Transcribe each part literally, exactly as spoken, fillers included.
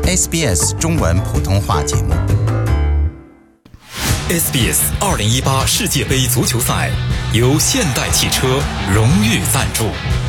S B S 中文普通话节目。 S B S 二零一八世界杯足球赛由现代汽车荣誉赞助。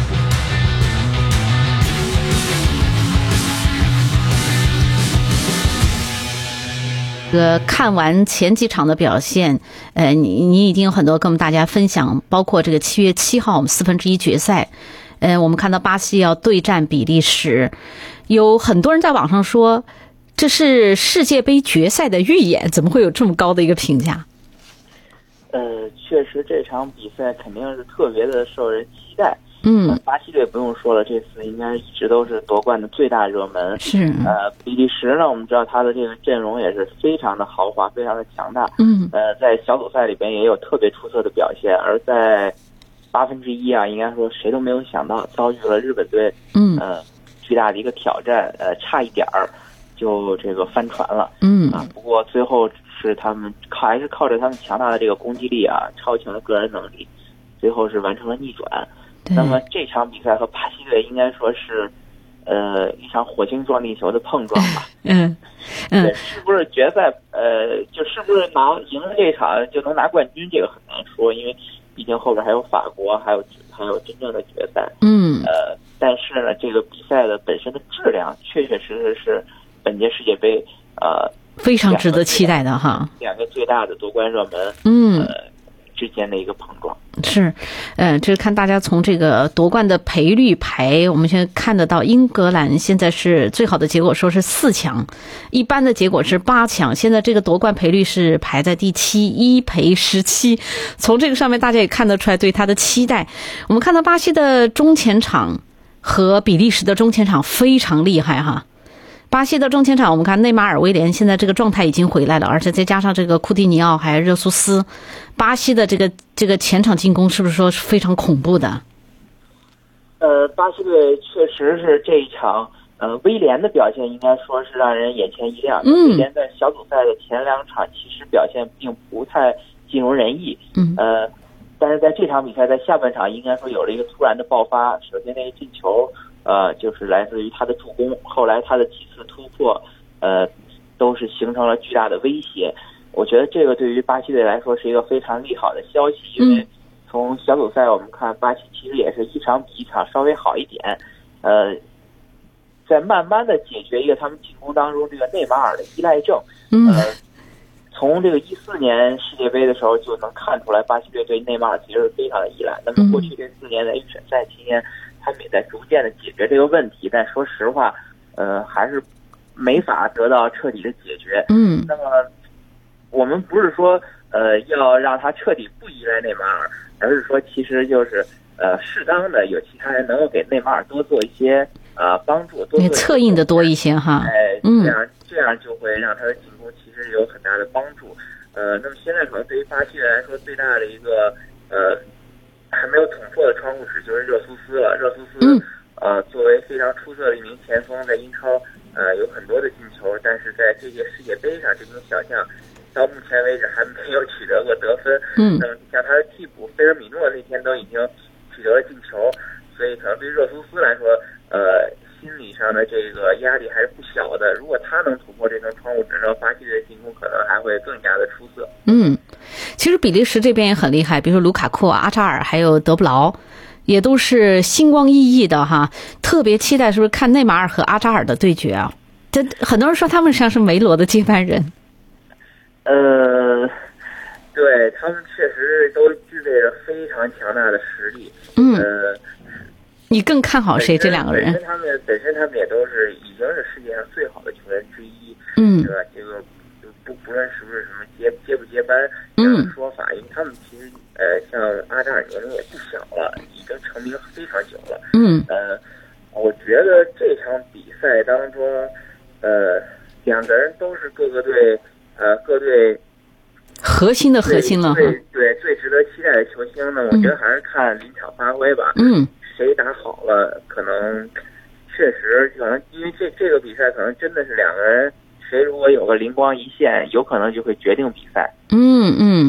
呃，看完前几场的表现，呃，你你已经有很多跟我们大家分享，包括这个七月七号我们四分之一决赛，呃，我们看到巴西要对战比利时，有很多人在网上说这是世界杯决赛的预演，怎么会有这么高的一个评价？ 呃，确实这场比赛肯定是特别的受人期待。 嗯， 巴西队不用说了，这次应该一直都是夺冠的最大热门。 是， 呃，比利时呢，我们知道他的这个阵容也是非常的豪华，非常的强大。 嗯， 呃，在小组赛里边也有特别出色的表现，而在八分之一啊，应该说谁都没有想到遭遇了日本队， 嗯， 呃，巨大的一个挑战，呃，差一点儿就这个翻船了。 嗯啊，不过最后是他们靠还是靠着他们强大的这个攻击力啊，超强的个人能力，最后是完成了逆转。那么这场比赛和巴西队应该说是，呃，一场火星撞地球的碰撞吧。 嗯嗯， 对，是不是决赛？呃，就是不是拿赢了这场就能拿冠军？这个很难说，因为毕竟后边还有法国，还有还有真正的决赛。 嗯， 呃，但是呢，这个比赛的本身的质量，确确实实是本届世界杯呃非常值得期待的哈。 两个最大的夺冠热门， 嗯。 呃之间的一个碰撞是，呃，这是看大家从这个夺冠的赔率排，我们现在看得到，英格兰现在是最好的结果，说是四强，一般的结果是八强，现在这个夺冠赔率是排在第七，一赔十七。从这个上面大家也看得出来对他的期待。我们看到巴西的中前场和比利时的中前场非常厉害哈。巴西的中前场，我们看内马尔、威廉现在这个状态已经回来了，而且再加上这个库蒂尼奥还有热苏斯，巴西的这个这个前场进攻是不是说是非常恐怖的？ 呃，巴西队确实是这一场，呃，威廉的表现应该说是让人眼前一亮。 嗯， 威廉在小组赛的前两场其实表现并不太尽如人意。 嗯， 呃，但是在这场比赛在下半场应该说有了一个突然的爆发。首先那个进球。呃，就是来自于他的助攻，后来他的几次突破，呃，都是形成了巨大的威胁。我觉得这个对于巴西队来说是一个非常利好的消息，因为从小组赛我们看，巴西其实也是一场比一场稍微好一点，呃，在慢慢的解决一个他们进攻当中这个内马尔的依赖症。呃，从这个一四年世界杯的时候就能看出来，巴西队对内马尔其实是非常的依赖。那么过去这四年的预选赛期间，他们也在逐渐的解决这个问题，但说实话，呃，还是没法得到彻底的解决。 嗯， 那么我们不是说呃要让他彻底不依赖内马尔，而是说其实就是呃适当的有其他人能够给内马尔多做一些呃帮助，多做策应的多一些哈。 哎， 嗯， 这样这样就会让他的进攻其实有很大的帮助。呃，那么现在可能对于巴西人来说，最大的一个呃。还没有捅破的窗户纸就是热苏斯了。热苏斯， 嗯， 呃，作为非常出色的一名前锋，在英超呃有很多的进球，但是在这届世界杯上，这名小将到目前为止还没有取得过得分。 嗯， 那么像他的替补菲尔米诺那天都已经取得了进球，所以可能对热苏斯来说，呃，心理上的这个压力还是不小的。如果他能突破这层窗户纸，那么巴西队的进攻可能还会更加的出色。 嗯。其实比利时这边也很厉害，比如说卢卡库、阿扎尔还有德布劳，也都是星光熠熠的哈。特别期待是不是看内马尔和阿扎尔的对决啊？这很多人说他们像是梅罗的接班人。 呃，对，他们确实都具备着非常强大的实力。 嗯， 呃， 你更看好谁？这两个人？ 本身他们本身他们也都是已经是世界上最好的球员之一。 嗯， 对吧？这个。不不论是不是什么接接不接班这样的说法，嗯、因为他们其实呃像阿扎尔年龄也不小了，已经成名非常久了。 嗯， 呃，我觉得这场比赛当中，呃，两个人都是各个队呃各队核心的核心了。 对对，最值得期待的球星呢，我觉得还是看临场发挥吧。 嗯， 谁打好了，可能确实可能因为这这个比赛可能真的是两个人。谁如果有个灵光一现，有可能就会决定比赛。 嗯嗯，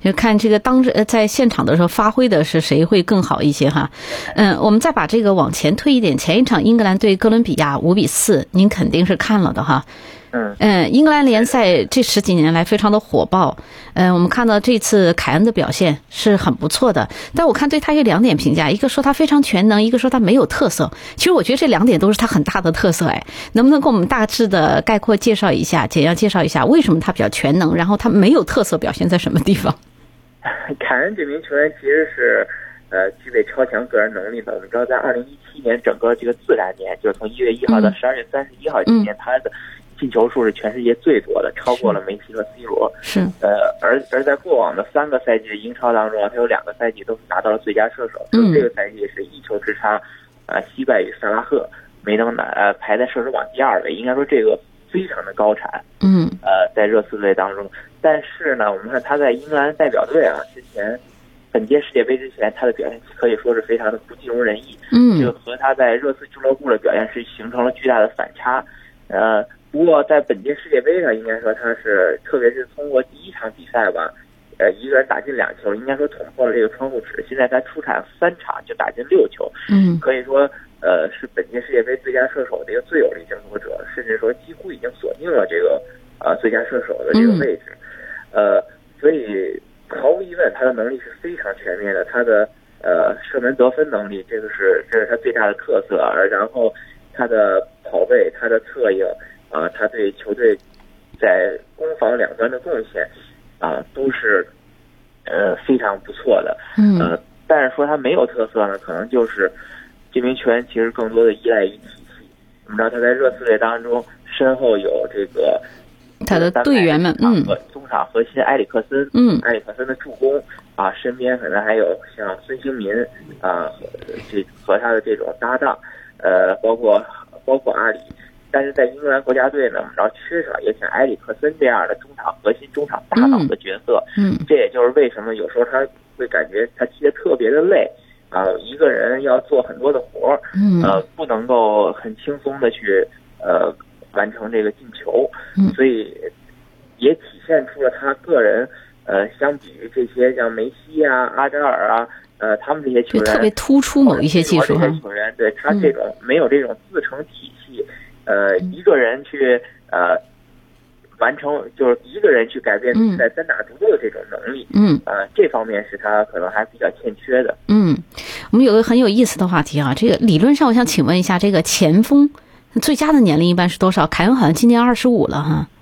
就看这个当时在现场的时候发挥的是谁会更好一些哈。嗯，我们再把这个往前推一点，前一场英格兰对哥伦比亚五比四，您肯定是看了的哈。 嗯嗯，英格兰联赛这十几年来非常的火爆，嗯，我们看到这次凯恩的表现是很不错的，但我看对他有两点评价，一个说他非常全能，一个说他没有特色。其实我觉得这两点都是他很大的特色，哎，能不能给我们大致的概括介绍一下，简要介绍一下为什么他比较全能，然后他没有特色表现在什么地方？ 凯恩这名球员其实是呃具备超强个人能力的。我们知道，在二零一七年整个这个自然年，就是从一月一号到十二月三十一号这一年，他的进球数是全世界最多的，超过了梅西和 C 罗。 是， 呃，而而在过往的三个赛季的英超当中，他有两个赛季都是拿到了最佳射手。嗯，这个赛季是一球之差，呃，惜败于萨拉赫，没能拿呃排在射手榜第二位。应该说这个非常的高产。 嗯， 呃，在热刺队当中，但是呢，我们看他在英格兰代表队啊，之前本届世界杯之前，他的表现可以说是非常的不尽如人意。嗯，这个和他在热刺俱乐部的表现是形成了巨大的反差。呃。不过在本届世界杯上，应该说他是，特别是通过第一场比赛吧，呃，一个人打进两球，应该说捅破了这个窗户纸。现在他出场三场就打进六球，嗯，可以说呃是本届世界杯最佳射手的一个最有力争夺者，甚至说几乎已经锁定了这个呃最佳射手的这个位置。呃，所以毫无疑问，他的能力是非常全面的。他的呃射门得分能力，这个是这是他最大的特色。而然后他的跑位，他的策应。啊，他对球队在攻防两端的贡献啊，都是呃非常不错的。嗯，呃，但是说他没有特色呢，可能就是这名球员其实更多的依赖于体系。我们知道他在热刺队当中身后有这个他的队员们，嗯， 中场核心埃里克森，嗯，埃里克森的助攻啊，身边可能还有像孙兴民啊，这和他的这种搭档，呃，包括包括阿里。但是在英格兰国家队呢，我们知道缺少也像埃里克森这样的中场核心、中场大脑的角色。嗯，这也就是为什么有时候他会感觉他踢得特别的累啊，一个人要做很多的活儿，嗯，呃，不能够很轻松的去呃完成这个进球。嗯，所以也体现出了他个人呃，相比于这些像梅西啊、阿扎尔啊，呃，他们这些球员特别突出某一些技术。 这些球员对他这种、嗯、没有这种自成体系。呃，一个人去呃完成，就是一个人去改变比赛单打独斗的这种能力，嗯，呃，这方面是他可能还比较欠缺的。 嗯，我们有个很有意思的话题啊，这个理论上我想请问一下，这个前锋最佳的年龄一般是多少？凯恩好像今年二十五了哈。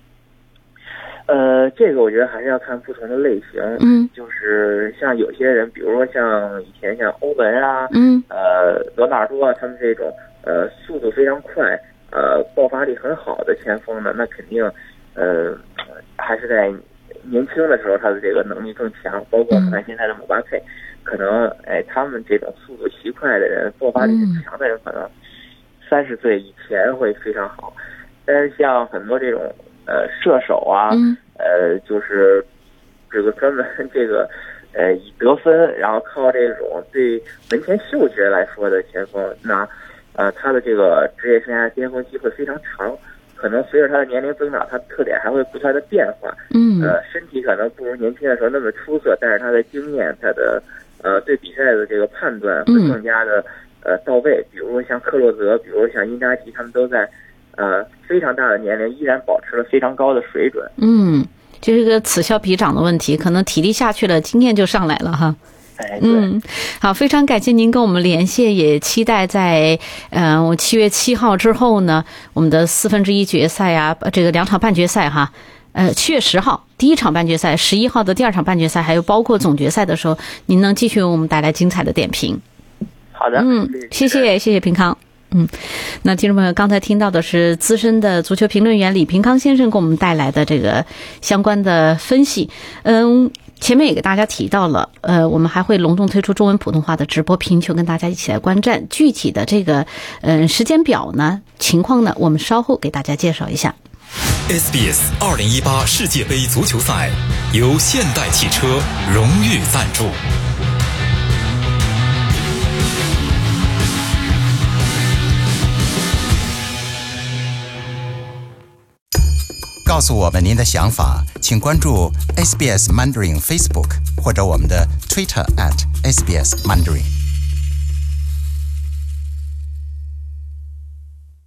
呃，这个我觉得还是要看不同的类型，嗯，就是像有些人，比如说像以前像欧文啊，嗯，呃，罗纳尔多啊，他们这种。呃，速度非常快，呃，爆发力很好的前锋呢，那肯定，呃，还是在年轻的时候他的这个能力更强。包括我们看现在的姆巴佩，可能哎，他们这种速度奇快的人，爆发力很强的人，可能三十岁以前会非常好。但是像很多这种呃射手啊，呃，就是这个专门这个呃以得分，然后靠这种对门前嗅觉来说的前锋，那。呃，他的这个职业生涯巅峰期会非常长，可能随着他的年龄增长，他的特点还会不断的变化。嗯，呃，身体可能不如年轻的时候那么出色，但是他的经验，他的呃对比赛的这个判断会更加的呃到位。比如像克洛泽，比如像因扎吉，他们都在呃非常大的年龄依然保持了非常高的水准。 嗯，就是个此消彼长的问题，可能体力下去了，经验就上来了哈。嗯，好，非常感谢您跟我们连线，也期待在呃，我七月七号之后呢，我们的四分之一决赛啊，这个两场半决赛哈，呃，七月十号第一场半决赛，十一号的第二场半决赛，还有包括总决赛的时候，您能继续为我们带来精彩的点评。 好的， 嗯，谢谢，谢谢平康。嗯，那听众朋友，刚才听到的是资深的足球评论员李平康先生给我们带来的这个相关的分析。嗯。前面也给大家提到了，呃，我们还会隆重推出中文普通话的直播评球，跟大家一起来观战。具体的这个，嗯、呃，时间表呢，情况呢，我们稍后给大家介绍一下。 S B S 二零一八世界杯足球赛由现代汽车荣誉赞助。 高告诉我们您的想法，请关注 S B S Mandarin Facebook 或者我们的 Twitter at S B S Mandarin。